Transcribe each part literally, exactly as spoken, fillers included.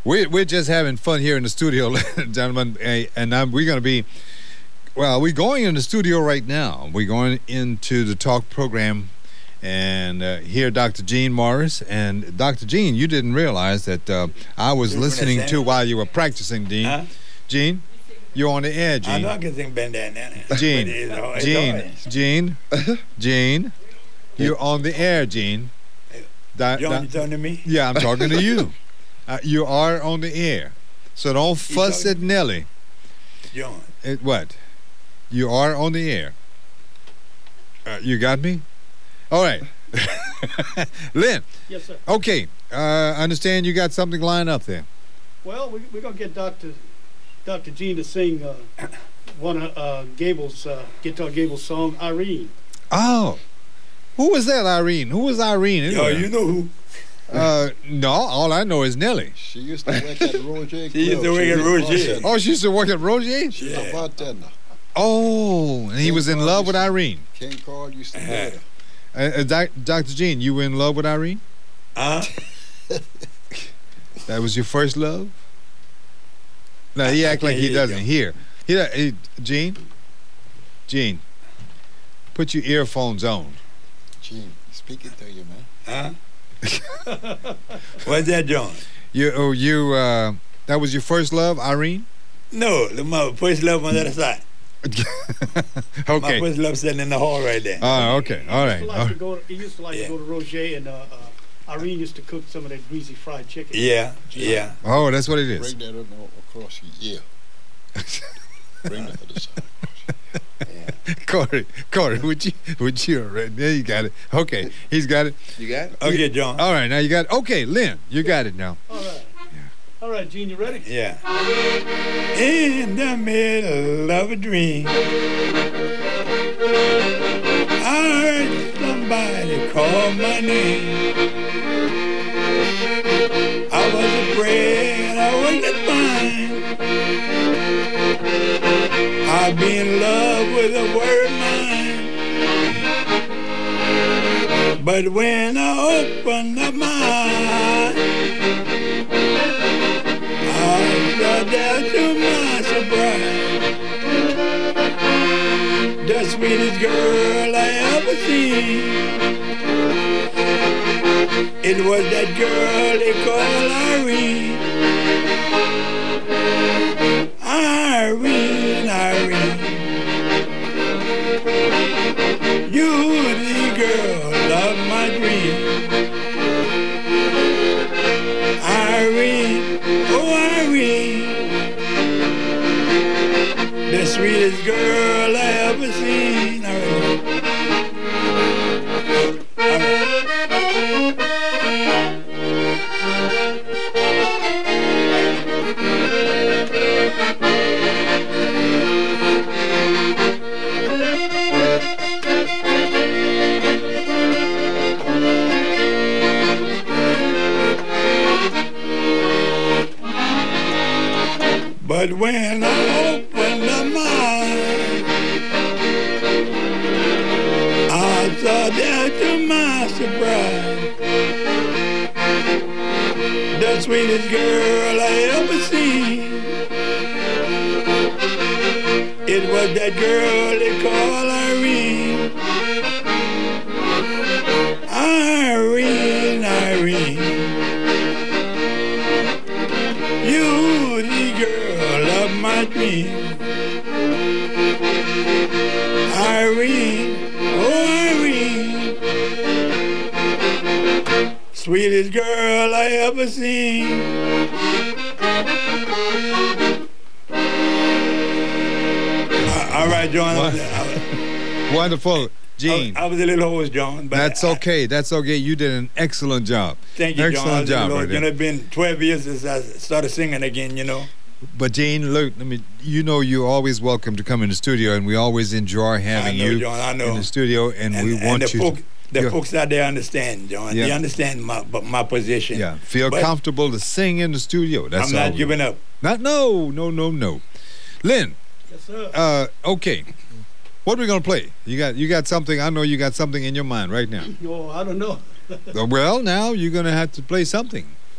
We're, we're just having fun here in the studio, gentlemen, and I'm, we're going to be, well, we're going in the studio right now. We're going into the talk program and uh, hear Doctor Gene Morris. And Doctor Gene, you didn't realize that uh, I was listening to while you were practicing, Gene. Huh? Gene, you're on the air, Gene. I know I can sing bandana. Gene, It's all- it's Gene, all- Gene, Gene, you're on the air, Gene. Di- John, di- you talking to me? Yeah, I'm talking to you. Uh, you are on the air. So don't fuss talking- at Nelly. John. It, what? You are on the air. Uh, you got me? All right. Lynn. Yes, sir. Okay. Uh, I understand you got something lined up there. Well, we, we're going to get Doctor Doctor Gene to sing uh, one of uh, Gable's, uh, Guitar Gable's song, Irene. Oh. Who was that, Irene? Who was Irene? Yo, Anyway? you know who? Uh, no, all I know is Nelly. She used to work at Roger. She used to work at Roger. Oh, she used to work at Roger? She's Yeah. a bartender. Oh, and he was in love with Irene. King Carl used to date her. Uh, uh, doc, Doctor Gene, you were in love with Irene? Huh? That was your first love? No, he I act like can't he hear doesn't you. hear. He, he, Gene? Gene, put your earphones on. Gene, speaking to you, man. Huh? What's that, John? You, oh, you, uh, that was your first love, Irene? No, the my first love on the other side. My Okay. first love sitting in the hall right there. Oh, okay. All He right. used to All like to right. go. He used to like Yeah. to go to Roger, and uh, uh, Irene used to cook some of that greasy fried chicken. Yeah, yeah. Oh, that's what it is. Bring that up across your ear. Bring that to the side. yeah. Corey, Corey, would you, would you, right there you got it. Okay, he's got it. You got it? Okay, John. All right, now you got it. Okay, Lynn, you got it now. All right. All right, Gene, you ready? Yeah. In the middle of a dream, I heard somebody call my name. I was afraid I wasn't fine. I'd be in love with a word mine. But when I opened up my eyes, I saw down to my surprise the sweetest girl I ever seen. It was that girl they call Irene. Irene, Irene. You the girl of my dream. Irene, oh Irene, the sweetest girl I ever seen. Irene. But when I opened my eyes, I saw that to my surprise the sweetest girl I ever seen. It was that girl they call Irene. Irene, Irene. You the girl of my dream. Irene, oh Irene, sweetest girl I ever seen. Uh, all right, John. I was, I was, Wonderful, Gene. I was a little hoarse, John. But That's I- okay. That's okay. You did an excellent job. Thank you, John. I Excellent was a job, little- right You know, there. it's been twelve years since I started singing again, you know. But Gene, look, I mean, you know, you're always welcome to come in the studio, and we always enjoy having I know, you John, I know. in the studio, and, And, we and want the you. folk, to, the yeah. folks out there understand, John. Yeah. They understand my but my position. Yeah, feel But comfortable to sing in the studio. That's I'm all not we- giving up. Not no, no, no, no. Lynn, Yes, sir. uh, okay. What are we gonna play? You got you got something. I know you got something in your mind right now. Oh, I don't know. Uh, well, now you're gonna have to play something.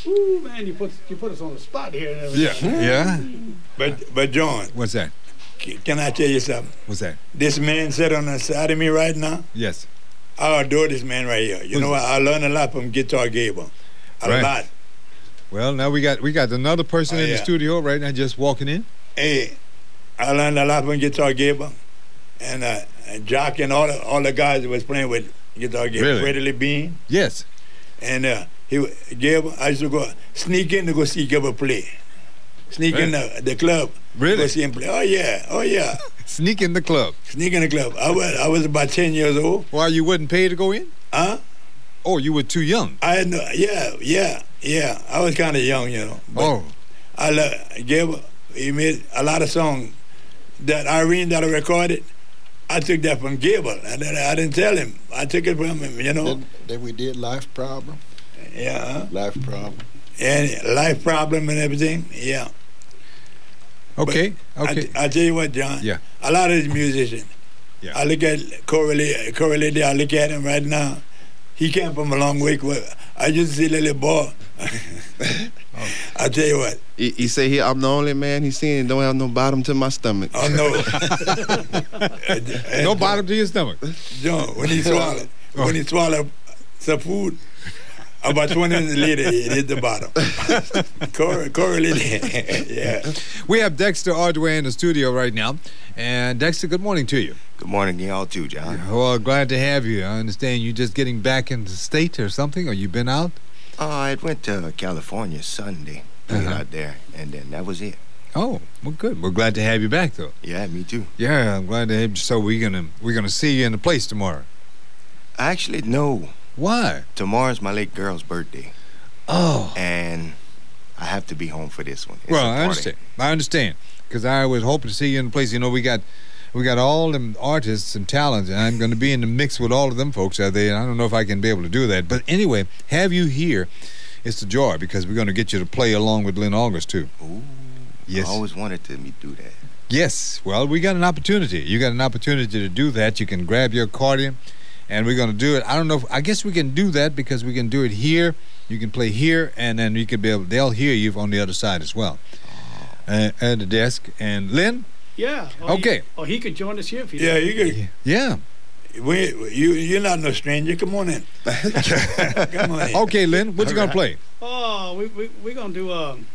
Ooh, man, you put you put us on the spot here. And Yeah. everything. Yeah. But but John, What's that? c- can I tell you something? What's that? This man sitting on the side of me right now. Yes. I adore this man right here. You Who's know what? I learned a lot from Guitar Gable. A Right. lot. Well, now we got we got another person Oh, in the yeah. studio right now, just walking in. Hey, I learned a lot from Guitar Gable, and, uh, and Jock and all the, all the guys that was playing with Guitar Gable. Really? Freddie Lee Bean. Yes. And uh, he w- Gable, I used to go sneak in to go see Gable play. Sneak in the, the club. Really? Go see him play. Oh yeah, oh yeah. Sneak in the club. Sneak in the club. I was I was about ten years old. Why you wouldn't pay to go in? Huh? Oh, you were too young. I had no. Yeah, yeah, yeah. I was kind of young, you know. But Oh, I love Gable. He made a lot of songs that Irene that I recorded. I took that from Gable. I, didn't- I didn't tell him. I took it from him, you know. Then, then we did Life Problem. Yeah. huh? Life Problem. And life problem and everything. Yeah. okay, I, okay. I tell you what, John. Yeah. A lot of these musicians. Yeah. I look at Corey, Corey Lady, I look at him right now. He came from a long way. I used to see little boy. Oh. I tell you what. He, he say he I'm the only man he's seen don't have no bottom to my stomach. Oh no. No bottom to your stomach. John, when he swallowed, Oh. when he swallowed some food, about twenty minutes later, it hit the bottom. Corey, Corey Lady. Yeah. We have Dexter Ordway in the studio right now. And Dexter, good morning to you. Good morning to y'all too, John. Well, glad to have you. I understand you just getting back into the state or something, or you been out? Uh, I went to California Sunday, played Uh-huh. out there, and then that was it. Oh, well, good. We're glad to have you back, though. Yeah, me too. Yeah, I'm glad to have you. So we're gonna we're gonna see you in the place tomorrow. Actually, no. Why? Tomorrow's my late girl's birthday, Oh, and I have to be home for this one. It's well, a I party. understand. I understand because I was hoping to see you in the place. You know, we got we got all them artists and talents, and I'm going to be in the mix with all of them folks out there. I don't know if I can be able to do that, but anyway, have you here? It's a joy because we're going to get you to play along with Lynn August too. Ooh, Yes. I always wanted to me do that. Yes. Well, we got an opportunity. You got an opportunity to do that. You can grab your accordion, and we're going to do it. I don't know. If, I guess we can do that because we can do it here. You can play here, and then you can be able. They'll hear you on the other side as well, uh, at the desk. And Lynn. Yeah. Or Okay. He, or he could join us here if he Yeah, you could. Yeah. We, you, you're not no stranger. Come on in. Come on in. Okay, Lynn. What you All gonna play? Oh, we we we gonna do um.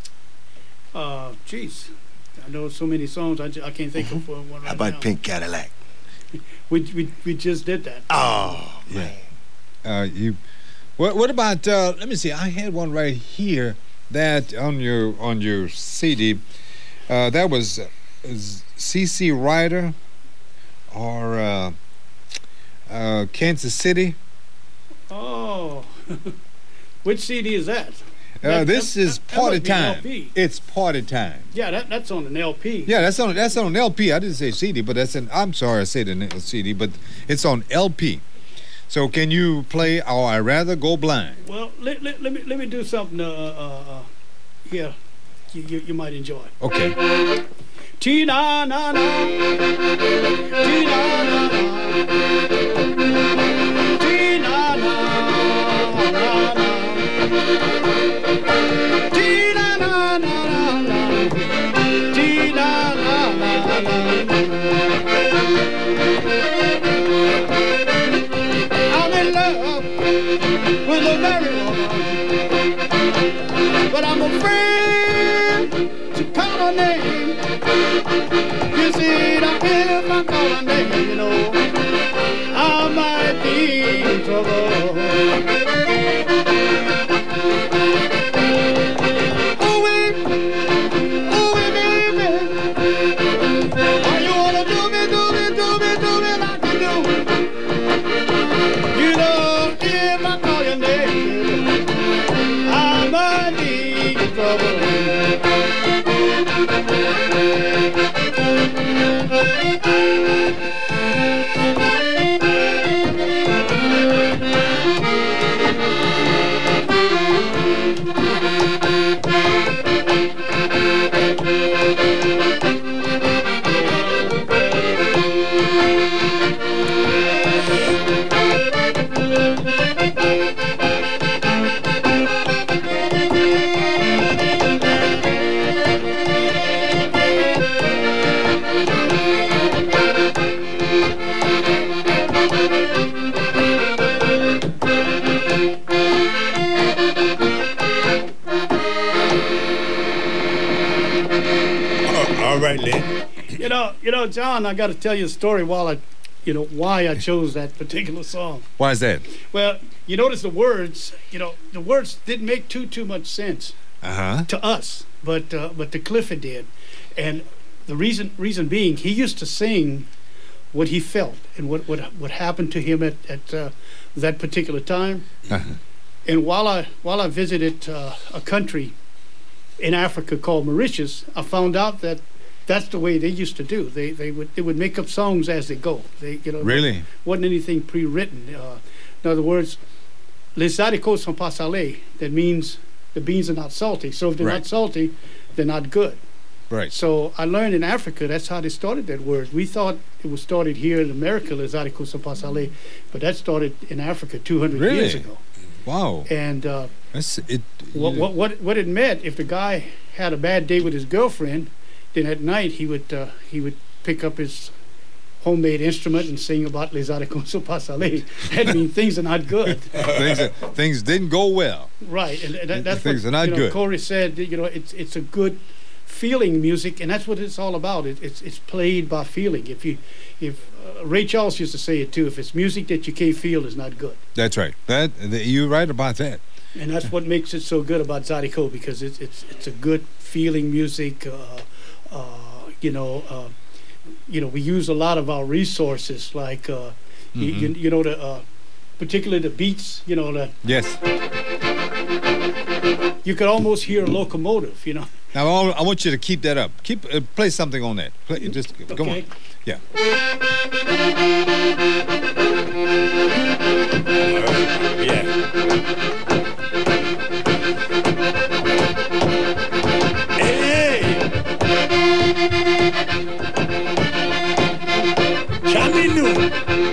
Uh, jeez, I know so many songs. I, ju- I can't think of one right How about now. Pink Cadillac? We, we we just did that. Oh, Yeah. man. Uh, you. What? What about? Uh, let me see. I had one right here that on your on your C D. Uh, that was uh, C C Ryder or uh, uh, Kansas City. Oh, which C D is that? Uh, That- this that- is that party must be an time. L P. It's party time. Yeah, that that's on an L P. Yeah, that's on that's on L P. I didn't say C D, but that's an. I'm sorry, I said an C D, but it's on L P. So can you play? Or I rather go blind. Well, let, let, let me let me do something. Uh, uh, uh here, you, you you might enjoy. Okay. Tea na na na, tea na na na, tea na na na na, tea na na na na, tea na na na na. I'm in love with a very woman, but I'm afraid to call her name. You see, now if I call her name, you know, I might be in trouble. Ooh, wee, ooh, wee, baby. Why you wanna do me, do me, do me, do me like you do? You know, if I call your name, I might be in trouble. All right, Lynn. You know, you know, John, I got to tell you a story while I, you know, why I chose that particular song. Why is that? Well, you notice the words, you know, the words didn't make too, too much sense Uh-huh. to us, but uh, but to Clifford did. And the reason reason being, he used to sing what he felt and what, what, what happened to him at, at uh, that particular time. Uh-huh. And while I while I visited uh, a country in Africa called Mauritius, I found out that that's the way they used to do. They they would they would make up songs as they go. They you know Really? wasn't anything pre-written. Uh, in other words, les haricots sont pas salés. That means the beans are not salty. So if they're Right. not salty, they're not good. Right. So I learned in Africa that's how they started that word. We thought it was started here in America, les haricots sont pas salés, but that started in Africa two hundred Really? years ago. Wow. And uh, That's it. what, what what what it meant, if the guy had a bad day with his girlfriend, then at night he would uh, he would pick up his homemade instrument and sing about les haricots sont pas salés. That means things are not good. things, things didn't go well. Right, and that, that's Things what are not you know, good. Corey said. You know, it's it's a good feeling music, and that's what it's all about. It, it's it's played by feeling. If you if uh, Ray Charles used to say it too. If it's music that you can't feel, it's not good. That's right. That, that you're right about that. And that's what makes it so good about Zydeco, because it's it's it's a good feeling music. Uh, uh, you know, uh, you know, we use a lot of our resources, like uh, Mhm. you, you, you know the uh, particularly the beats. You know, the Yes. you could almost hear a locomotive. You know. Now I'll- I want you to keep that up. Keep uh, play something on that. Play, just go Okay. on. Yeah. Yeah. Hey! Chaminu!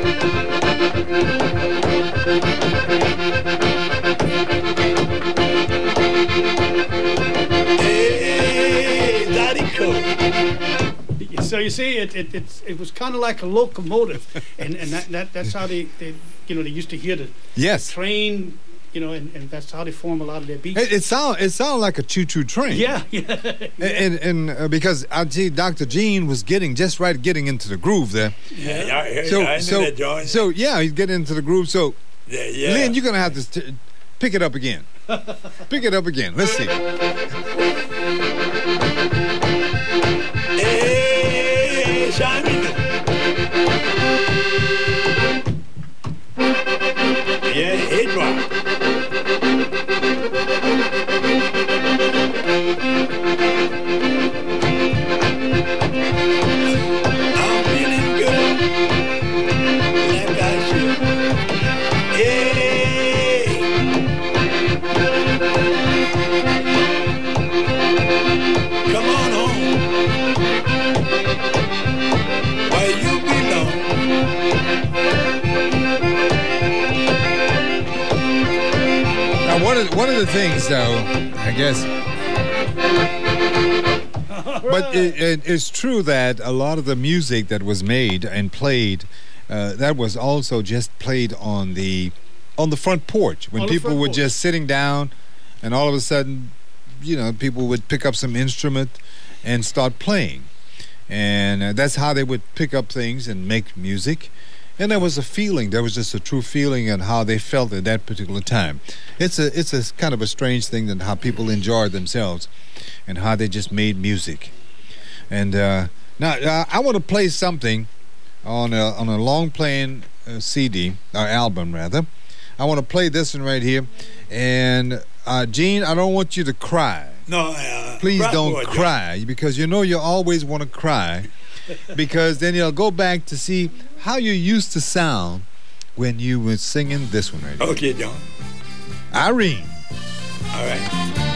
Hey, Zydeco! So you see, it it it's, it was kind of like a locomotive, and and that, that that's how they, they you know they used to hear the Yes. train, you know, and, and that's how they form a lot of their beats. It, it sound it sounded like a choo-choo train. yeah, yeah. And and uh, because I see Doctor Gene was getting just right, getting into the groove there. Yeah, yeah, I, So I knew so that, John. so yeah, he's getting into the groove. So yeah, yeah. Lynn, you're gonna have to st- pick it up again. Pick it up again. Let's see. Hey, Chaminu! Yeah, hey, drop. I'm feeling good, like I should. Hey, come on home, where you belong. Now one of one of the things, though, I guess. But it, it, it's true that a lot of the music that was made and played, uh, that was also just played on the on the front porch when On the people front were porch. just sitting down, and all of a sudden, you know, people would pick up some instrument and start playing, and uh, that's how they would pick up things and make music. And there was a feeling, there was just a true feeling and how they felt at that particular time. It's a it's a kind of a strange thing that how people enjoyed themselves and how they just made music. And uh, now uh, I want to play something on a, on a long playing uh, C D, or album rather. I want to play this one right here. And uh, Gene, I don't want you to cry. No, uh, Please rock don't boy, John. cry, because you know you always want to cry, because then you'll go back to see how you used to sound when you were singing this one right here. Okay, John. Irene. All right.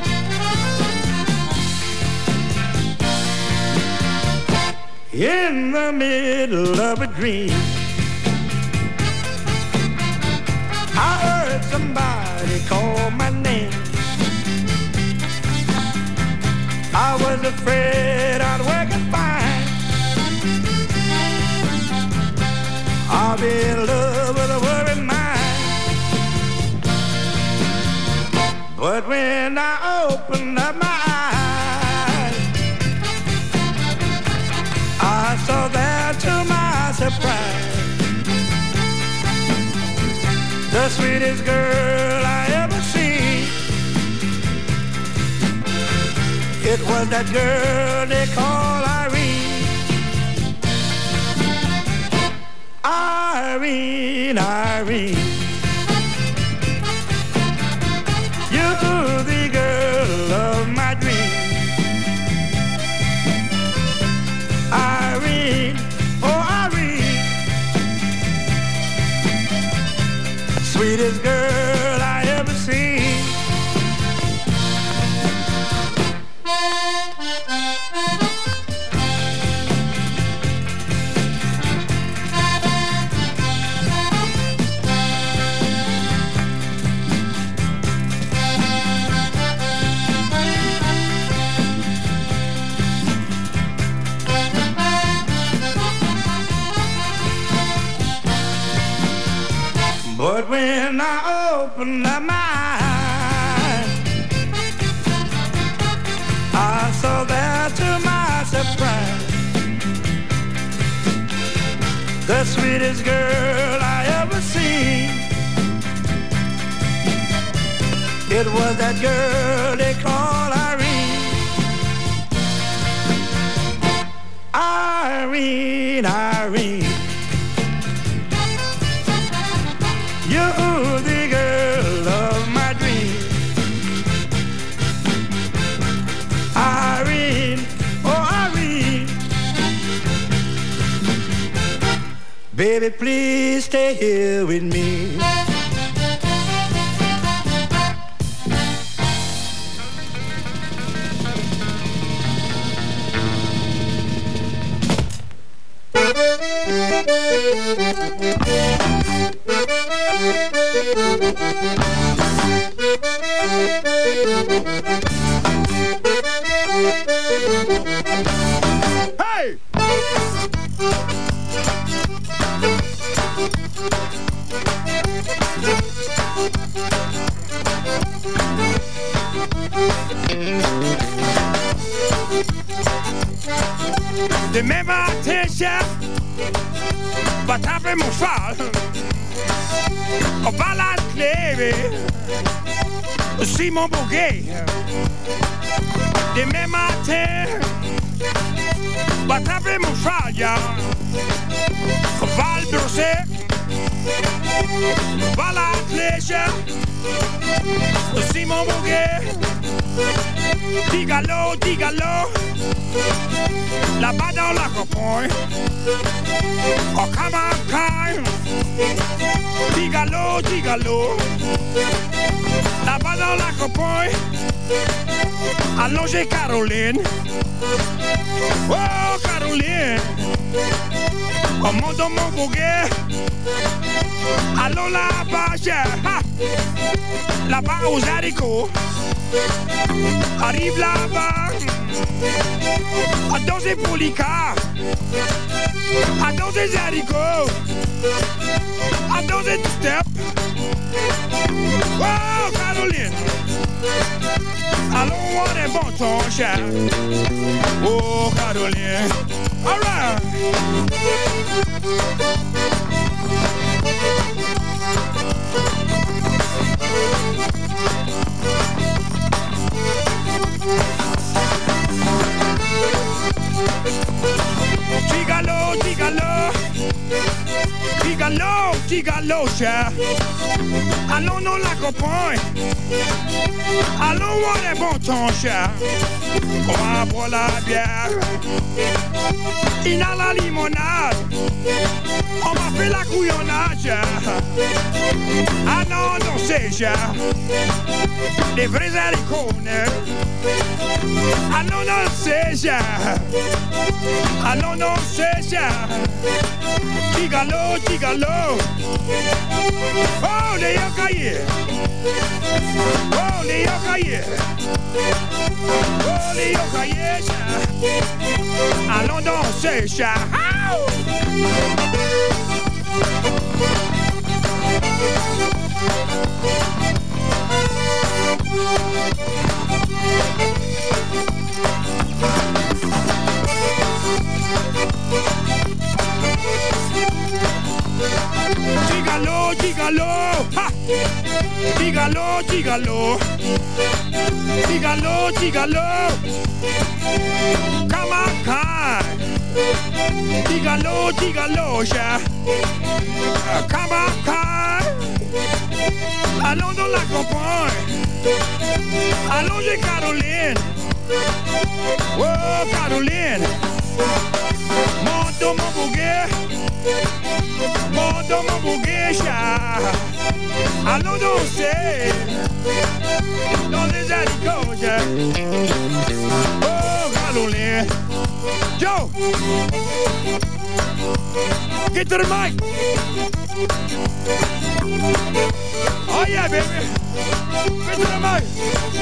In the middle of a dream, I heard somebody call my name. I was afraid I'd working fine. I'll be in love with a worried mind. But when I opened up my eyes, sweetest girl I ever seen. It was that girl they call Irene. Irene, Irene. You're the girl of my dreams. Irene, oh Irene, sweetest girl I ever seen. But when I opened my mind, I saw there to my surprise the sweetest girl I ever seen. It was that girl they call Irene. Irene, Irene. You're the girl of my dreams. Irene, oh Irene. Baby, please stay here with me. Hey! Demain matin, chef, va taper mon cheval. On va la clé, Simon Bourguet. Demain matin, va taper mon cheval, ya. On va le brosser. On va la clé, chef, Simon Bourguet. Dígalo, dígalo. Là-bas dans la campagne, oh come on, kind. Dígalo, dígalo. Là-bas dans la campagne, allongez Caroline. Oh Caroline, oh mon don mon bouguet. Allons là-bas, ha. Là-bas aux haricots. Arrive là-bas. A danser pour l'Ica, a danser les haricots, a danser du step. Oh, Caroline, allons voir des bons tons, cher. Oh, Caroline, all right. Dígalo, dígalo, dígalo, dígalo, cher. Allons dans la campagne, allons voir les bons temps, cher. On va boire la bière, il a la limonade, on va faire la couillonnade, cher. Ah non, non, c'est cher, les vrais haricots, ah non, non, c'est cher. Ah non, non, c'est cher. Dígalo, dígalo. Oh, les yokaye. Oh, les yokaye. Oh, les yokaye, cher. Allons danser, cher. Dígalo, dígalo, ha. gigalo, gigalo, gigalo. Come on, come. Gigalo, gigalo, yeah. Uh, come on, come. Allons dans la campagne. Allons chez Caroline. Oh, Caroline. Monte dans mon bouquet. Monte dans mon bouquet, chat. Allons danser dans les haricots, yeah. Oh, Caroline. Joe. Get to the mic. Oh, yeah, baby. Get to the mic.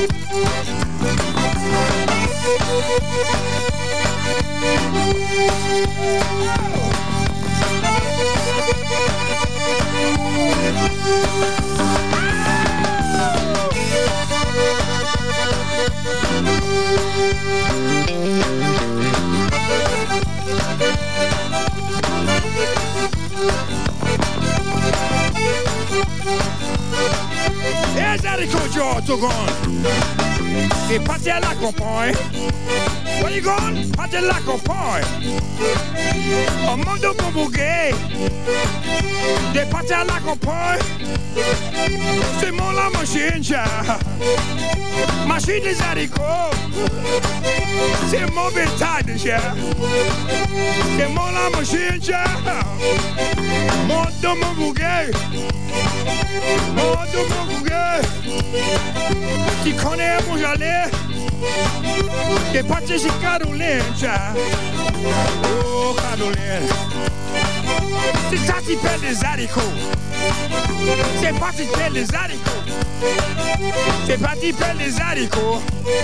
Here's how the coach y'all took on. Et parti à la campagne. Where you going? Parti à la campagne. Au monde de mon bouquet. Des parti à la campagne. C'est mon la machine, chat. Machine des haricots. C'est mon bétail, chat. C'est mon la machine, chat. Monte dans mon bouquet. Monte dans mon bouquet. Tu connais où j'allais? T'es parti chez Caroline, chat. Oh, Caroline. C'est ça qui pèle des haricots. C'est pas qui pèle des haricots. C'est pas qui pèle des haricots.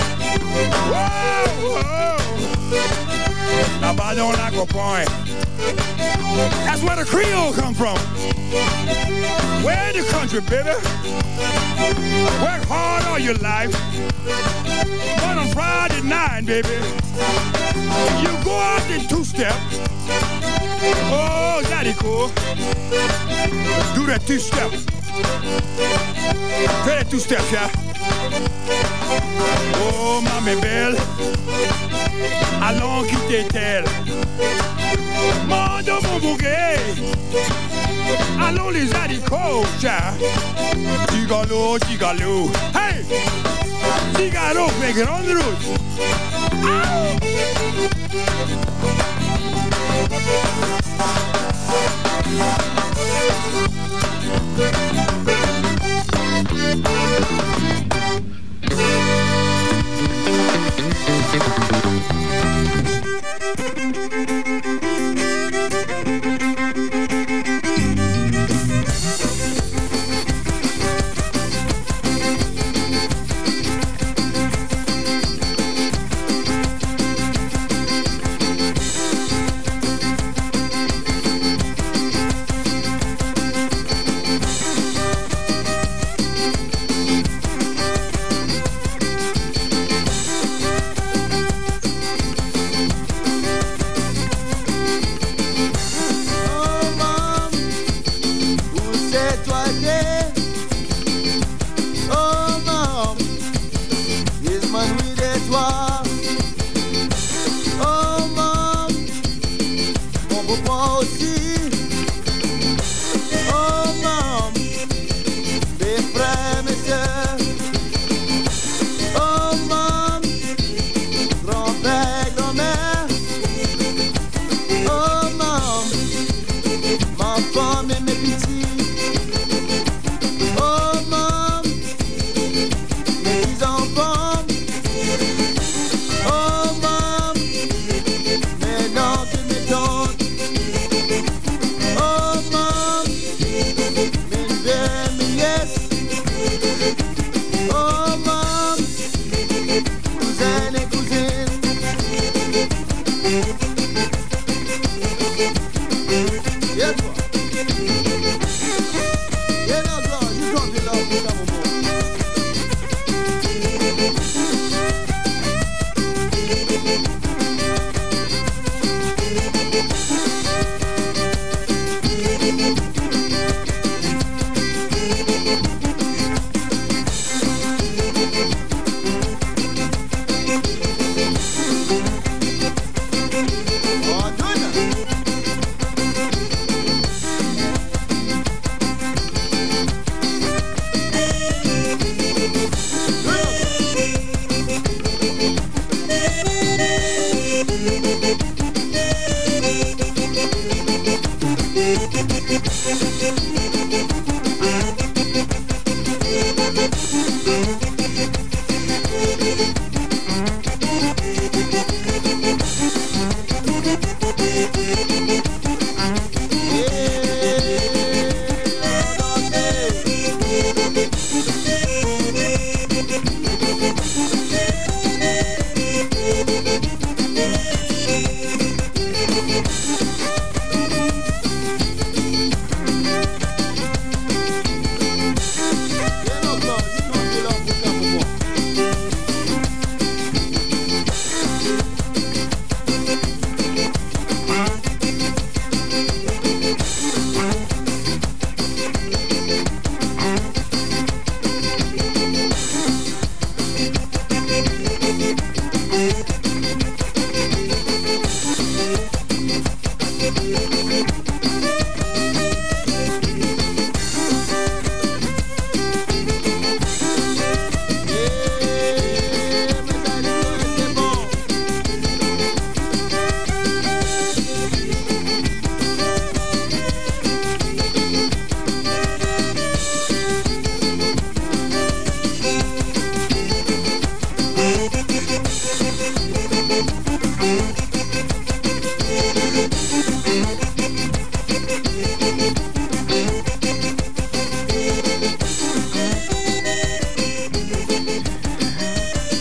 Wow, wow. Là-bas dans la campagne. That's where the Creole come from. Where the country, baby. Work hard all your life. But on Friday night, baby, you go out in two-step. Oh, daddy cool. Do that two-step. Fais that two-step, yeah. Oh, mamie belle. Allons quitter-t-elle. Mande mon bouquet. Allons les haricots, yeah. Gigalo, gigalo. Hey! Gigalo, make it on the roof.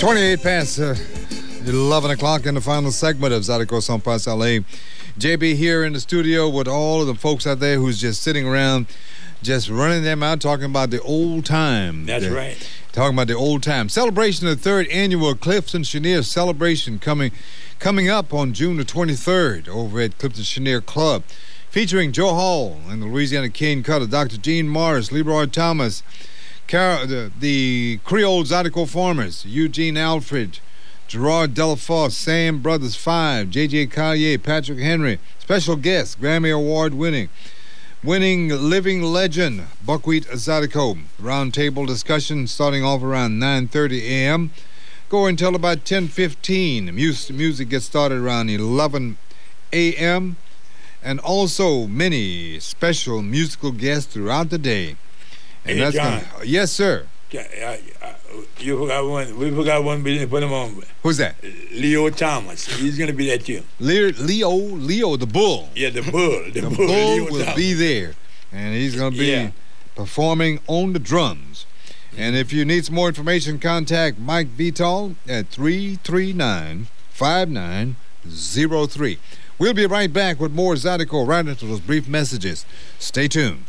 twenty-eight past uh, eleven o'clock in the final segment of Zydeco Son Pas L A. J B here in the studio with all of the folks out there who's just sitting around, just running them out, talking about the old time. That's the, right. Talking about the old time. Celebration of the third annual Clifton Chenier celebration coming coming up on June the twenty-third over at Clifton Chenier Club, featuring Joe Hall and the Louisiana Cane Cutter, Doctor Gene Morris, Leroy Thomas, Car- the, the Creole Zydeco Farmers, Eugene Alfred, Gerard Delafosse, Sam Brothers Five, J J Collier, Patrick Henry. Special guest, Grammy Award winning, winning living legend, Buckwheat Zydeco. Roundtable discussion starting off around nine thirty a.m. Go until about ten fifteen. Music, music gets started around eleven a.m. And also many special musical guests throughout the day. And Hey, that's John. gonna- yes, sir. Yeah, I- I- You forgot one. We forgot one business. Put him on. Who's that? Leo Thomas. He's gonna be there too. Leo, Leo, Leo the Bull. Yeah, the bull. The, The bull. Bull Leo will Thomas. be there, and he's going to be Yeah. performing on the drums. And if you need some more information, contact Mike Vital at three three nine, five nine zero three. We'll be right back with more Zydeco right after those brief messages. Stay tuned.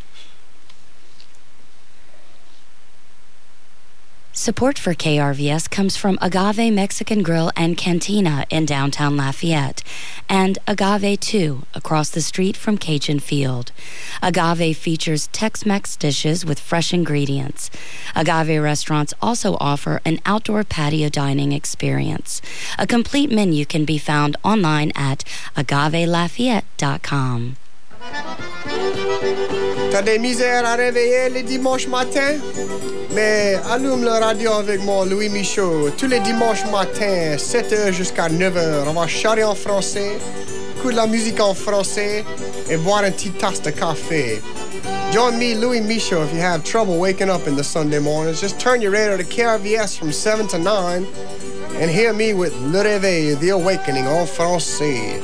Support for K R V S comes from Agave Mexican Grill and Cantina in downtown Lafayette and Agave two across the street from Cajun Field. Agave features Tex-Mex dishes with fresh ingredients. Agave restaurants also offer an outdoor patio dining experience. A complete menu can be found online at agave lafayette dot com. T'as des misères à réveiller les dimanches matins? Mais allume le radio avec moi, Louis Michaud. Tous les dimanches matins, sept heures jusqu'à neuf heures. On va charrer en français, écouter la musique en français et boire une petite tasse de café. Join me, Louis Michaud, if you have trouble waking up in the Sunday mornings. Just turn your radio to K R V S from seven to nine and hear me with Le Réveil, The Awakening en français.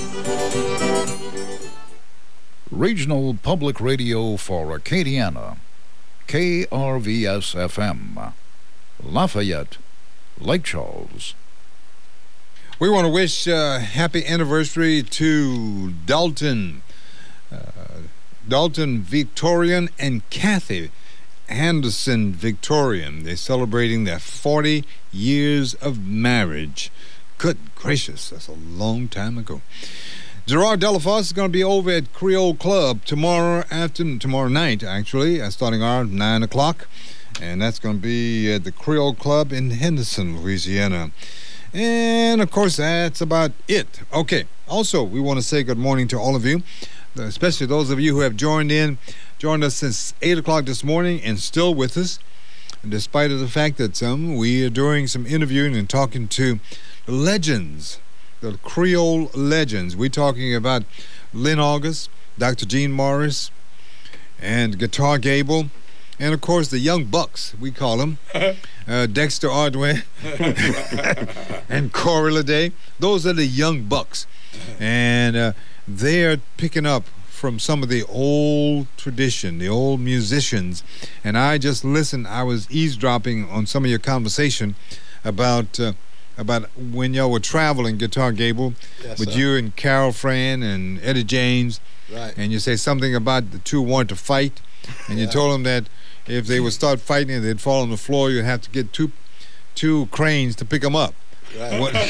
Regional Public Radio for Acadiana, K R V S F M, Lafayette, Lake Charles. We want to wish uh, happy anniversary to Dalton, uh, Dalton Victorian and Kathy Anderson Victorian. They're celebrating their forty years of marriage. Good gracious, that's a long time ago. Gerard Delafosse is going to be over at Creole Club tomorrow afternoon, tomorrow night, actually, uh, starting around nine o'clock. And that's going to be at the Creole Club in Henderson, Louisiana. And, of course, that's about it. Okay. Also, we want to say good morning to all of you, especially those of you who have joined in, joined us since eight o'clock this morning and still with us, despite of the fact that some we are doing some interviewing and talking to the legends, the Creole legends. We're talking about Lynn August, Doctor Gene Morris, and Guitar Gable, and, of course, the Young Bucks, we call them, uh, Dexter Ordway and Corey Leday. Those are the Young Bucks. And uh, they're picking up from some of the old tradition, the old musicians. And I just listened. I was eavesdropping on some of your conversation about... Uh, about when y'all were traveling, Guitar Gable, Yes, with sir. you and Carol Fran and Eddie James. Right. And you say something about the two wanted to fight, and you Yeah. told them that if they would start fighting and they'd fall on the floor, you'd have to get two two cranes to pick them up. Right. What-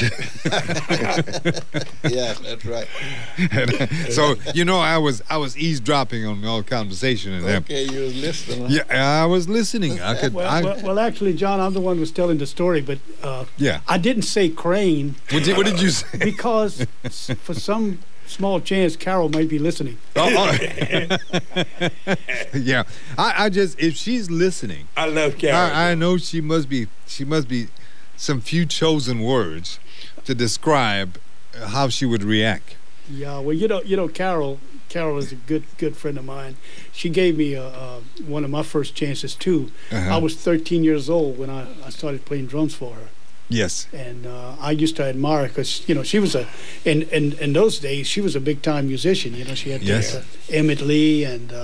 Yeah, that's right. So, you know, I was I was eavesdropping on all conversation and that. Okay, you was listening. huh? Yeah, I was listening. I could. Well, I, well, well, actually, John, I'm the one who was telling the story, but uh, yeah. I didn't say crane What did, what did you say? because s- for some small chance Carol might be listening. Oh, oh. Yeah, I, I just if she's listening, I love Carol. I, I know she must be she must be some few chosen words to describe how she would react. Yeah, well, you know, you know, Carol. Carol is a good, good friend of mine. She gave me uh, uh, one of my first chances too. Uh-huh. I was thirteen years old when I, I started playing drums for her, Yes. and uh, I used to admire her because you know she was a in, in in those days she was a big time musician. You know, she had Yes. uh, Emmett Lee and uh,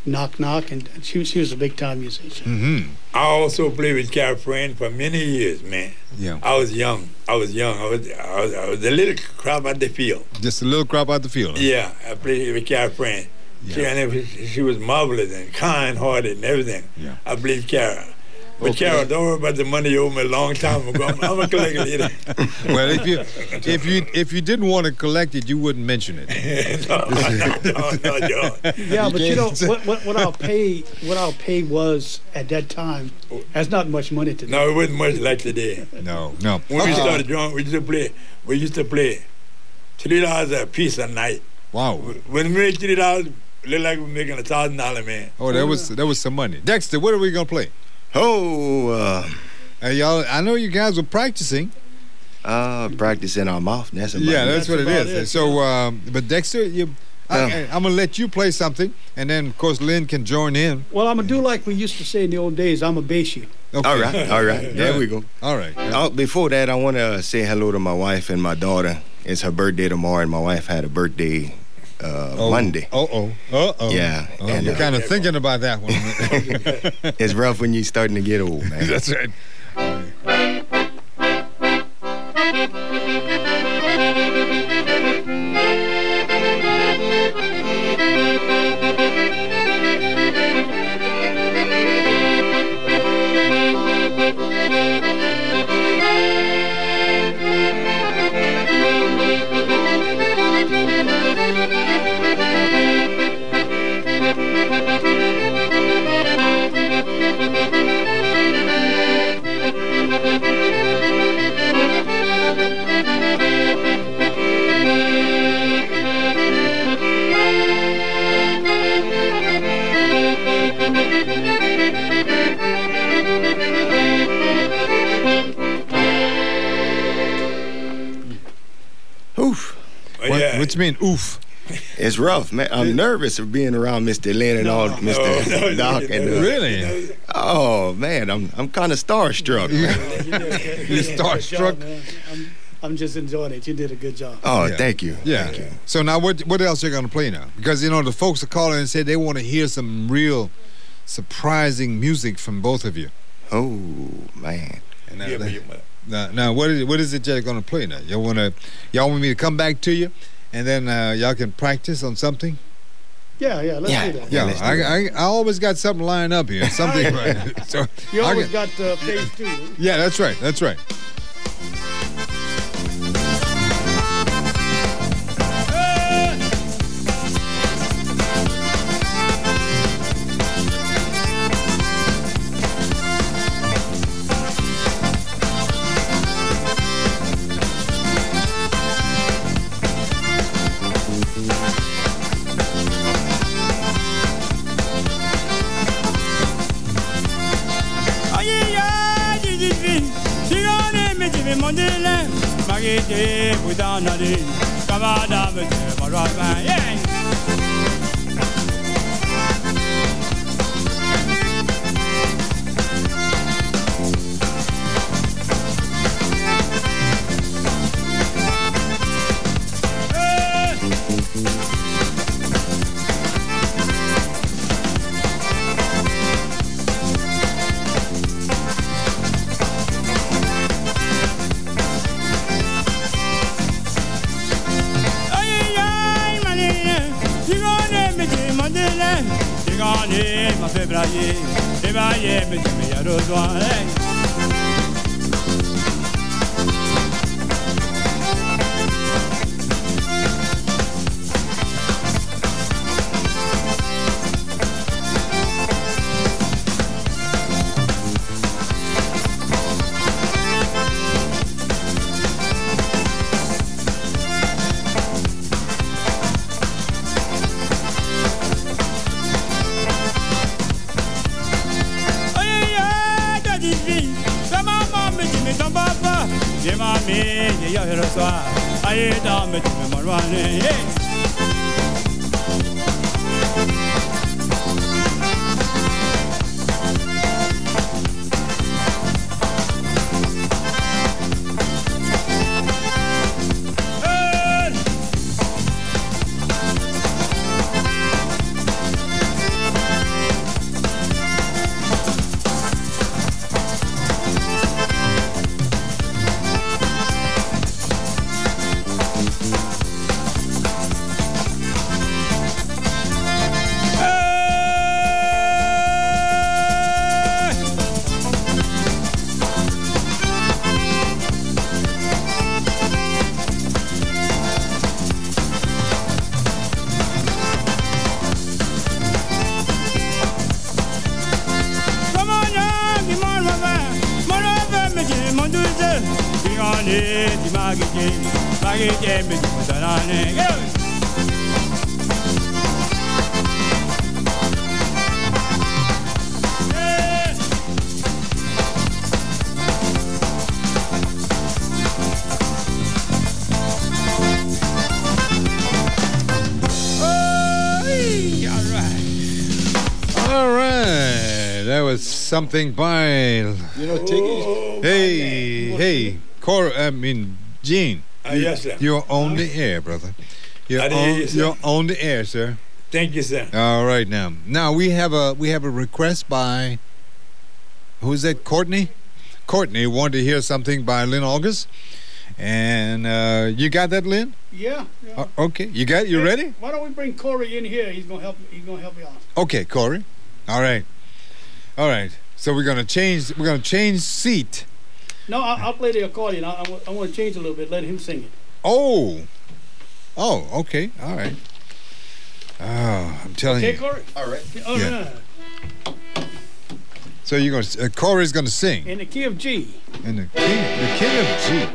Knock Knock, and she was she was a big time musician. Mm-hmm. I also played with Carol Friend for many years, man. Yeah. I was young. I was young. I was I was, I was a little crop out the field. Just a little crop out the field. Huh? Yeah, I played with Carol Friend. Yeah. She, and it was, she was marvelous and kind-hearted and everything. Yeah. I believe Carol. But Okay. Carol, don't worry about the money you owe me a long time ago. I'm, I'm a collector later. Well, if you if you if you didn't want to collect it, you wouldn't mention it. no, no, no, John. Yeah, but you know can't- what, what what I'll pay what I'll pay was at that time. That's not much money today. No, it wasn't much like today. No, no. When we Uh-uh. started drawing, we used to play. We used to play three dollars a piece a night. Wow. When we made three dollars, it looked like we were making a thousand dollar man. Oh, that was that was some money. Dexter, what are we gonna play? Oh, uh, Hey, y'all, I know you guys were practicing. uh, practice in our mouth. That's about Yeah, it. that's, what it about is. it, So, um, but Dexter, you, I, Um, I, I'm gonna let you play something, and then of course Lynn can join in. Well, I'm gonna do like we used to say in the old days. I'm a bass you. Okay. All right, all right. There we go. All right. Uh, before that, I want to say hello to my wife and my daughter. It's her birthday tomorrow, and my wife had a birthday uh, Oh, Monday. Oh, oh, uh oh. Yeah, Oh, and, you're uh, kind of thinking about that one. It's rough when you're starting to get old, man. That's right. Oof. Oh, What, yeah. what you mean, oof? It's rough, man. I'm nervous of being around Mister Lynn and all, Mister no, no, Doc. no, And, uh, Really? oh, man, I'm I'm kind of starstruck. man. You did, a good- you did a good starstruck? job, man. I'm, I'm just enjoying it. You did a good job. Oh, Yeah. thank you. Yeah. Thank you. So now, what what else you gonna play now? Because you know the folks are calling and said they want to hear some real surprising music from both of you. Oh, man. And now, Yeah, but you- now, now what is it, what is it you're gonna play now? Y'all wanna y'all want me to come back to you, and then uh, y'all can practice on something. Yeah, yeah. Let's Yeah. do that. Yeah, let's do I, that. I I always got something lined up here. Something. so You I always can- got uh, phase two. Yeah, that's right. That's right. Tuesday, be on it, the Maggie Jane, Maggie Jane, the Danane. All right, that was something by. You know, Tiggy. Hey, hey, Cor. I mean, Gene. Uh, you, yes, sir. You're on the air, brother. You're I didn't hear on. you, sir. You're on the air, sir. Thank you, sir. All right, now, now we have a we have a request by. Who's that? Courtney. Courtney wanted to hear something by Lynn August, and uh, you got that, Lynn? Yeah. yeah. Uh, okay, you got. You Hey, ready? Why don't we bring Corey in here? He's gonna help. He's gonna help me out. Okay, Corey. All right, all right. So we're gonna change. We're gonna change seat. No, I'll, I'll play the accordion. I, I, wa- I want to change a little bit. Let him sing it. Oh, oh, okay, all right. Oh, I'm telling Okay, you. Corey. All right. All Yeah. right. So you're gonna. Uh, Corey's gonna sing In the key of G. in the key, the key of G.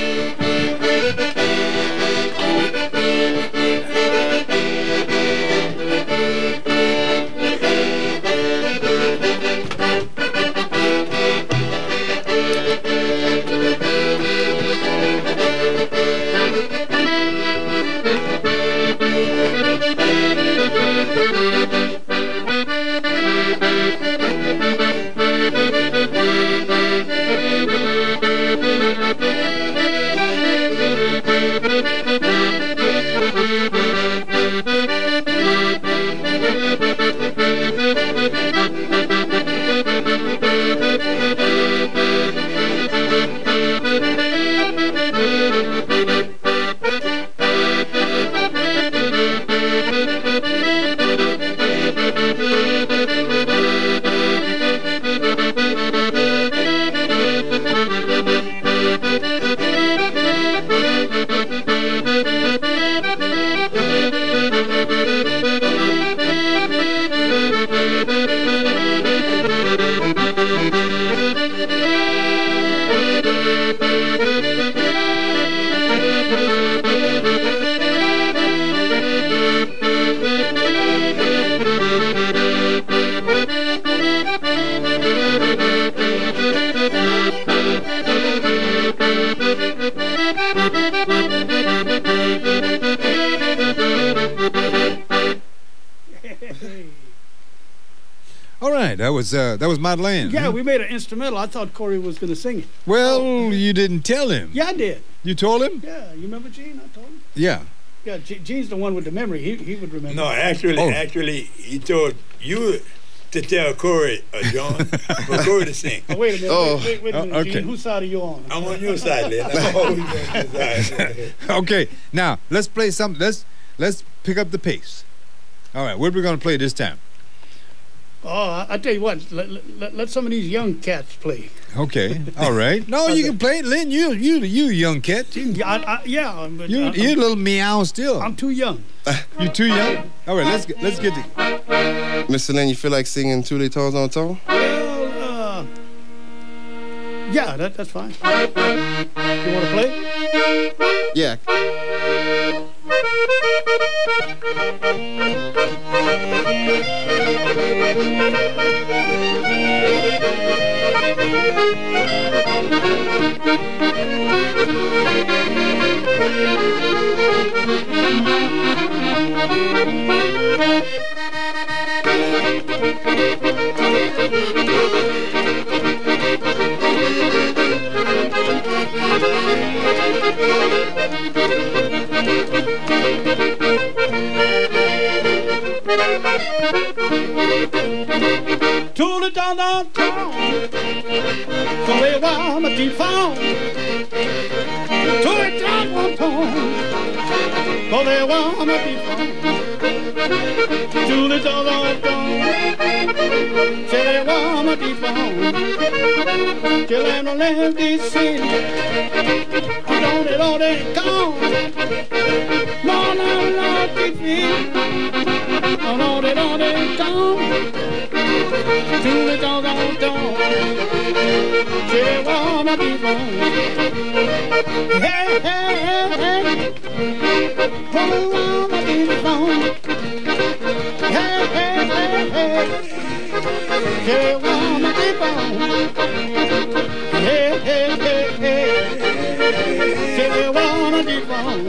All right, that was uh, that was Madeleine. Yeah, huh? we made an instrumental. I thought Corey was going to sing it. Well, you didn't tell him. Yeah, I did. You told him? Yeah, you remember Gene? I told him. Yeah. Yeah, G- Gene's the one with the memory. He he would remember. No, actually, Oh. actually, he told you to tell Corey, uh, John, for Corey to sing. Oh, wait a minute. Oh. Wait, wait, wait a Uh, minute, okay. Gene. Whose side are you on? I'm on your side, Lynn. I'm always on your side. Okay, now let's play some. Let's let's pick up the pace. All right, what are we gonna play this time? Oh, I, I tell you what. Let, let, let some of these young cats play. Okay, all right. No, you can play it, Lynn. You you you young cat. Yeah, I, I, yeah. But You I, you a little meow still. I'm too young. You too young. All right, let's get let's get the. Mister Lynn, you feel like singing Tous les temps en temps? Well, uh, yeah, that, that's fine. You want to play? Yeah. Tout le temps dans le temps, sur les rois me dit fond. Tout le temps dans le temps, sur les rois me dit fond. Tout le temps dans le temps, sur les rois me dit fond. Que les non lève d'ici, dans les dans les camps. Non, non, non, petite fille, dans les dans les camps. to the doggone door. Say, wanna be wrong. Hey, hey, hey, hey. Oh, wanna be wrong. Hey, hey, hey, hey. Say, wanna be wrong. Hey, hey, hey, hey. Say, wanna be wrong.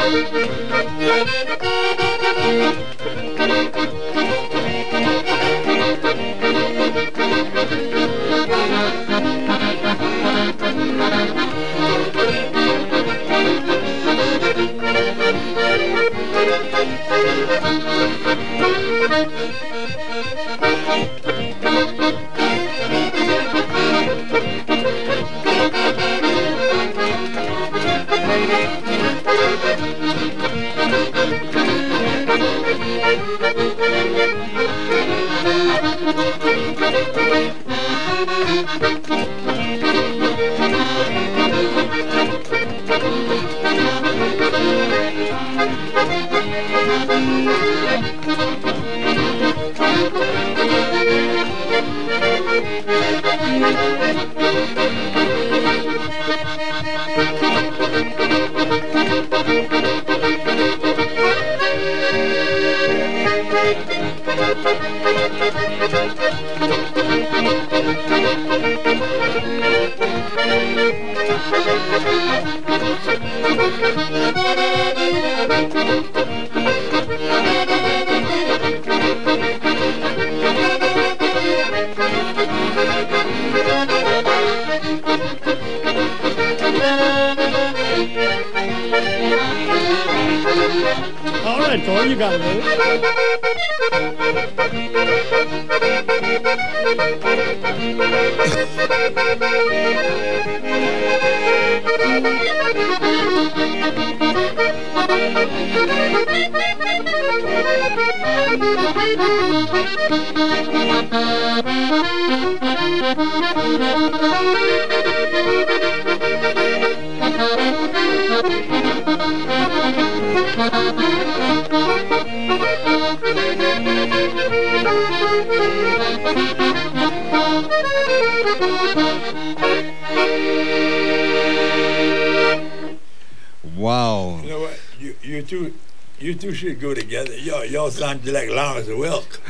All right, Cole, you got it, baby. Wow. You know what? You you two you two should go together. Y'all y'all sound just like Lawrence Welk.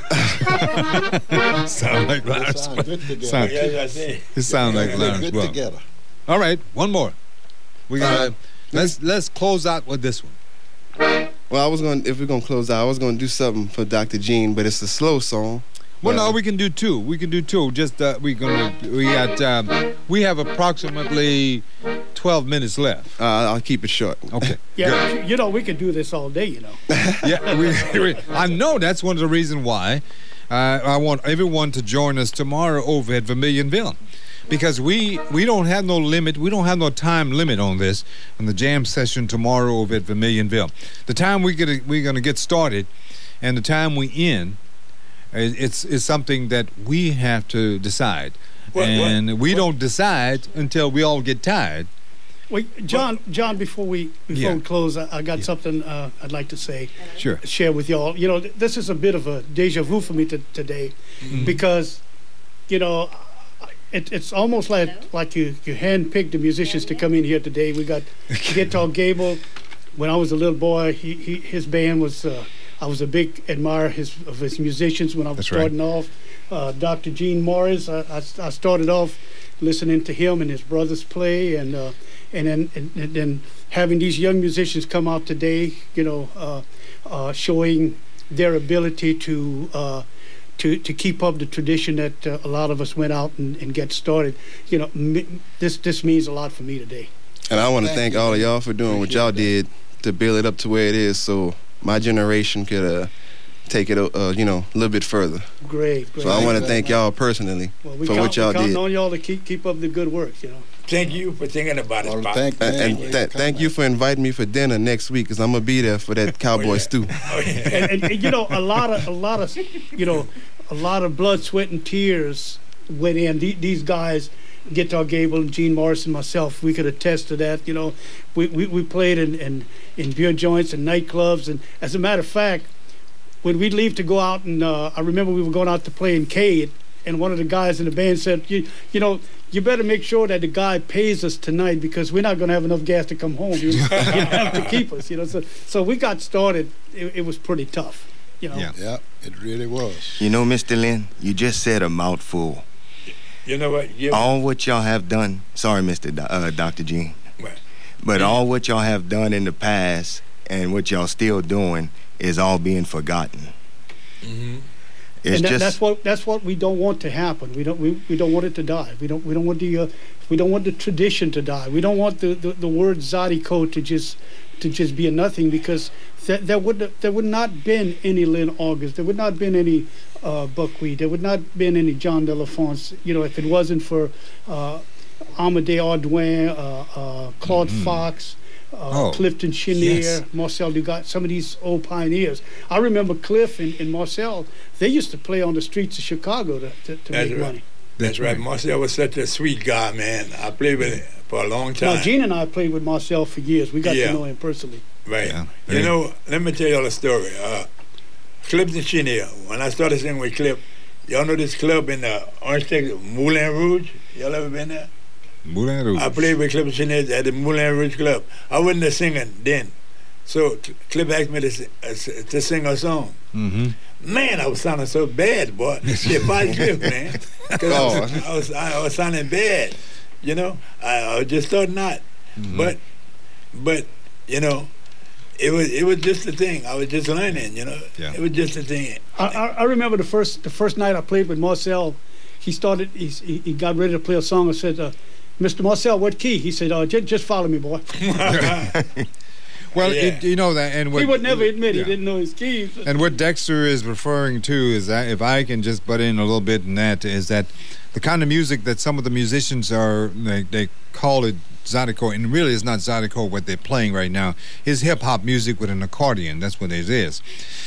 Sound like They Lawrence sound good Welk. together. Sound- Yes, I say. It sounds like They're Lawrence good Welk. together. All right, one more. We got Uh, let's let's close out with this one. Well, I was going to if we're gonna close out, I was gonna do something for Doctor Gene, but it's a slow song. Well, Well- no, we can do two. We can do two. Just uh, we gonna we got um, we have approximately twelve minutes left. Uh, I'll keep it short. Okay. Yeah, you- you know, we could do this all day, you know. Yeah, we, we, I know that's one of the reasons why uh, I want everyone to join us tomorrow over at Vermilionville. Because we, we don't have no limit, we don't have no time limit on this, on the jam session tomorrow over at Vermilionville. The time we gonna, we're going to get started and the time we end, uh, it's, it's something that we have to decide. What- what- and we don't decide until we all get tired. Wait, John, John, before we before Yeah. we close, I, I got Yeah. something uh, I'd like to say, Sure. share with y'all. You know, th- this is a bit of a deja vu for me to, today, Mm-hmm. because, you know, it, it's almost like like you you handpicked the musicians to come in here today. We got Guitar Gable. When I was a little boy, he, he his band was. Uh, I was a big admirer his, of his musicians when I was That's right. starting off. Uh, Doctor Gene Morris. I, I, I started off listening to him and his brothers play, and uh, and then and, and then having these young musicians come out today, you know, uh, uh, showing their ability to uh, to to keep up the tradition that uh, a lot of us went out and, and get started. You know, m- this this means a lot for me today. And I want to Thank thank you. all of y'all for doing what y'all did to build it up to where it is, so my generation could uh, take it, uh, you know, a little bit further. Great, great. So I want to very thank much. y'all personally well, we for count, what y'all we counting did. on y'all to keep keep up the good work. You know. Thank you for thinking about us, Well, Pop. thank, And, thank, and th- thank you for inviting me for dinner next week, because I'm going to be there for that cowboy yeah. stew. Oh, yeah. and, and, and, you know, a lot of a lot of you know a lot of blood, sweat, and tears went in. The- These guys, Guitar Gable and Gene Morris and myself, we could attest to that. You know, we we, we played in, in in beer joints and nightclubs, and as a matter of fact, when we'd leave to go out and uh, I remember we were going out to play in Cade, and one of the guys in the band said, you, you know, you better make sure that the guy pays us tonight because we're not going to have enough gas to come home. You, you have to keep us, you know. So, so we got started. It, it was pretty tough, you know. Yeah. Yeah, it really was. You know, Mister Lynn, you just said a mouthful. You know what? Yeah. All what y'all have done, sorry, Mister Do- uh, Doctor Gene, Right. but all what y'all have done in the past and what y'all still doing is all being forgotten. Mm-hmm. It's and that, just that's what that's what we don't want to happen. We don't we, we don't want it to die. We don't we don't want the uh, we don't want the tradition to die. We don't want the, the, the word Zydeco to just to just be a nothing because that there would there would not been any Lynn August. There would not been any uh, Buckwheat. There would not been any John Delafonce. You know, if it wasn't for uh, Amadé Ardouin, uh, uh, Claude Mhm. Fox. Uh, Oh, Clifton Chenier, yes. Marcel Dugas, some of these old pioneers. I remember Cliff and, and Marcel, they used to play on the streets of Chicago to, to, to That's make right. money. That's right. Marcel was such a sweet guy, man. I played with him for a long time. Now, Gene and I played with Marcel for years. We got Yeah. to know him personally. Right. Yeah. You know, let me tell y'all a story. Uh, Clifton Chenier, when I started singing with Cliff, y'all know this club in uh, Orange, Texas, Moulin Rouge? Y'all ever been there? Moulin Rouge. I played with Cliff Chenier at the Moulin Rouge Club. I wasn't a singer then. So Cl- Cliff asked me to, si- uh, s- to sing a song. Mm-hmm. Man, I was sounding so bad, boy. Yeah, by Cliff, man. 'Cause I, was, I, was, I was sounding bad, you know. I, I was just starting out. Mhm. But, but, you know, it was it was just a thing. I was just learning, you know. Yeah. It was just a thing. I, I, I remember the first the first night I played with Marcel, he started, he, he he got ready to play a song. I said, uh, Mister Marcel, what key? He said, uh, just, just follow me, boy. Well, Yeah. it, you know that, and what he would never admit yeah. he didn't know his keys. And what Dexter is referring to is that, if I can just butt in a little bit in that, is that the kind of music that some of the musicians are, they, they call it Zydeco, and really it's not Zydeco what they're playing right now. It's hip hop music with an accordion. That's what it is.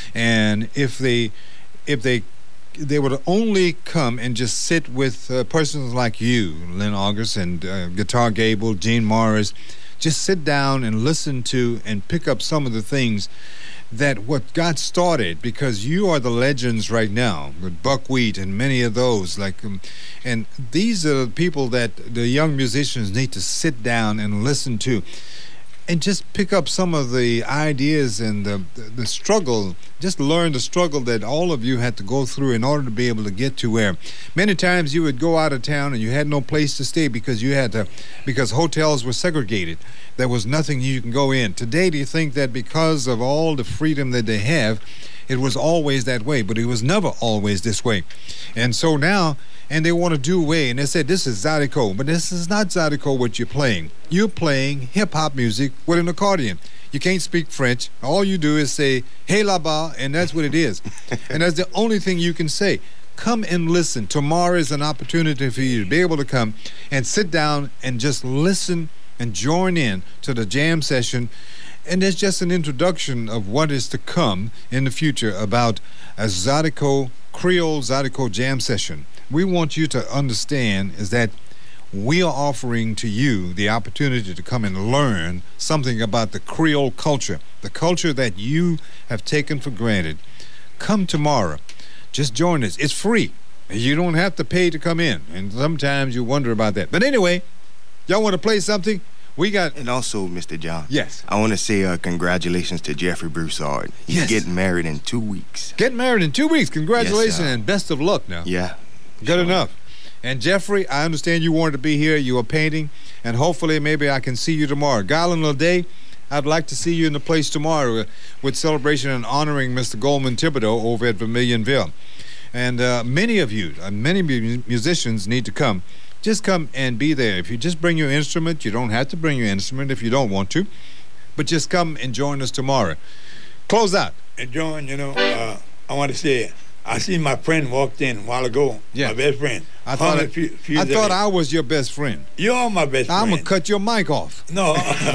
And if they, if they, they would only come and just sit with uh, persons like you, Lynn August and uh, Guitar Gable, Gene Morris, just sit down and listen to and pick up some of the things that what got started, because you are the legends right now with Buckwheat and many of those, like um, and these are the people that the young musicians need to sit down and listen to and just pick up some of the ideas and the, the the struggle, just learn the struggle that all of you had to go through in order to be able to get to where many times you would go out of town and you had no place to stay because you had to, because hotels were segregated. There was nothing you can go in. Today, do you think that because of all the freedom that they have, it was always that way? But it was never always this way. And so now, and they want to do away, and they said, this is Zydeco. But this is not Zydeco what you're playing. You're playing hip-hop music with an accordion. You can't speak French. All you do is say, hey là-bas, and that's what it is. And that's the only thing you can say. Come and listen. Tomorrow is an opportunity for you to be able to come and sit down and just listen and join in to the jam session. And there's just an introduction of what is to come in the future about a Zydeco, Creole Zydeco jam session. We want you to understand is that we are offering to you the opportunity to come and learn something about the Creole culture, the culture that you have taken for granted. Come tomorrow. Just join us. It's free. You don't have to pay to come in. And sometimes you wonder about that. But anyway, y'all want to play something? We got... And also, Mister John. Yes. I want to say uh, congratulations to Jeffrey Broussard. He's Yes. getting married in two weeks. Getting married in two weeks. Congratulations, Yes, sir. and best of luck now. Yeah. Good Sure. enough. And Jeffrey, I understand you wanted to be here. You are painting, and hopefully maybe I can see you tomorrow. Garland Lede, I'd like to see you in the place tomorrow with celebration and honoring Mister Goldman Thibodeau over at Vermilionville. And uh, many of you, uh, many mu- musicians need to come. Just come and be there. If you just bring your instrument, you don't have to bring your instrument if you don't want to, but just come and join us tomorrow. Close out. And John, you know, uh, I want to say, I seen my friend walked in a while ago. Yeah. My best friend. I thought, Hung I, a few- few I, thought days. I was your best friend. You are my best I'm friend. going to cut your mic off. No,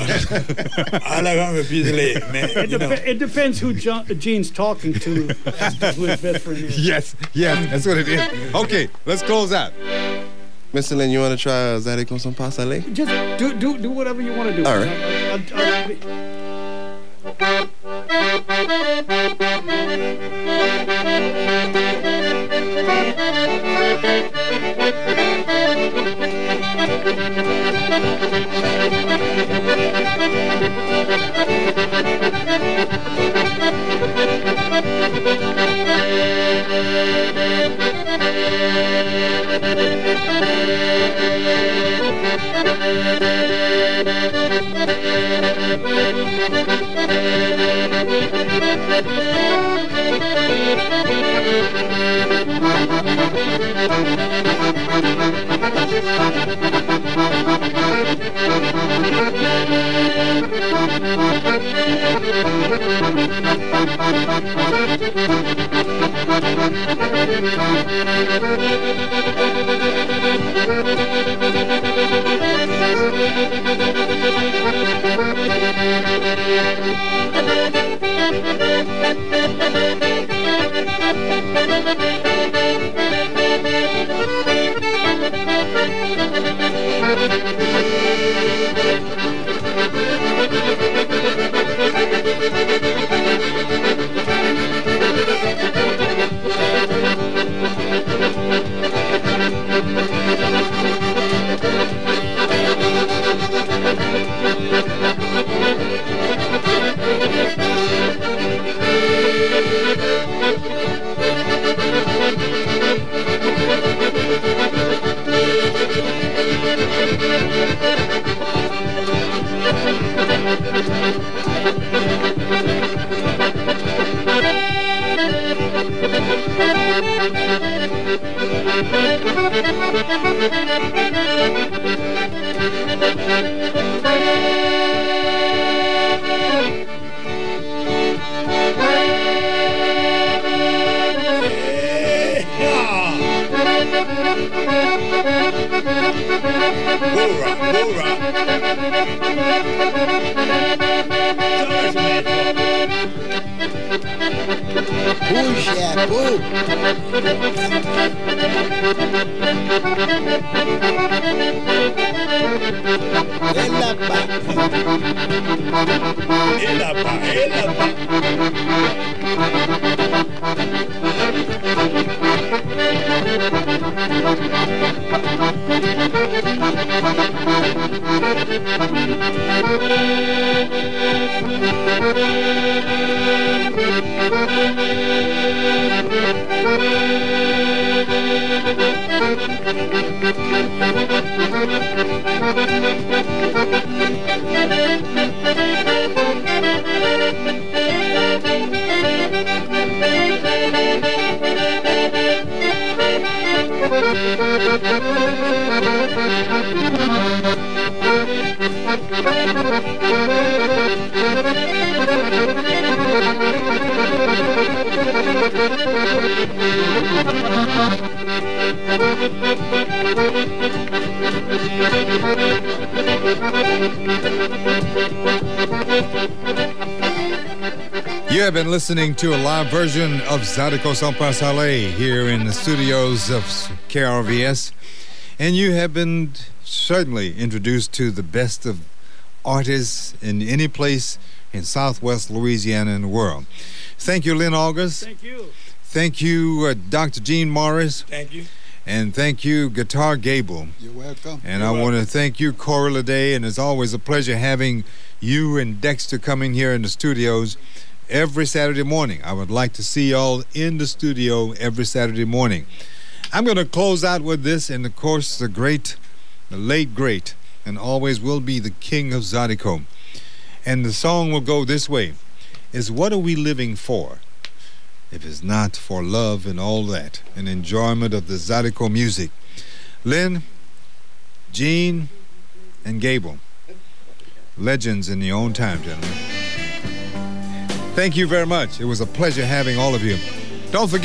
I like hung a piece of leg, man. It, You know. dep- it depends who John, Gene's talking to as to who his best friend is. Yes, yes, that's what it is. Okay, let's close out. Mister Lynn, you want to try Zydeco con son pasale? Just do do do whatever you want to do. All right. I- I- I- I- You have been listening to a live version of Zydeco Sans Passerelle here in the studios of K R V S. And you have been certainly introduced to the best of artists in any place in southwest Louisiana in the world. Thank you, Lynn August. Thank you. Thank you, uh, Doctor Gene Morris. Thank you. And thank you, Guitar Gable. You're welcome. And You're I welcome. want to thank you, Corey Leday, and it's always a pleasure having you and Dexter coming here in the studios every Saturday morning. I would like to see y'all in the studio every Saturday morning. I'm going to close out with this, and of course, the great, the late great, and always will be the king of Zydeco. And the song will go this way, is what are we living for? If it's not for love and all that, and enjoyment of the Zydeco music. Lynn, Gene, and Gable, legends in your own time, gentlemen. Thank you very much. It was a pleasure having all of you. Don't forget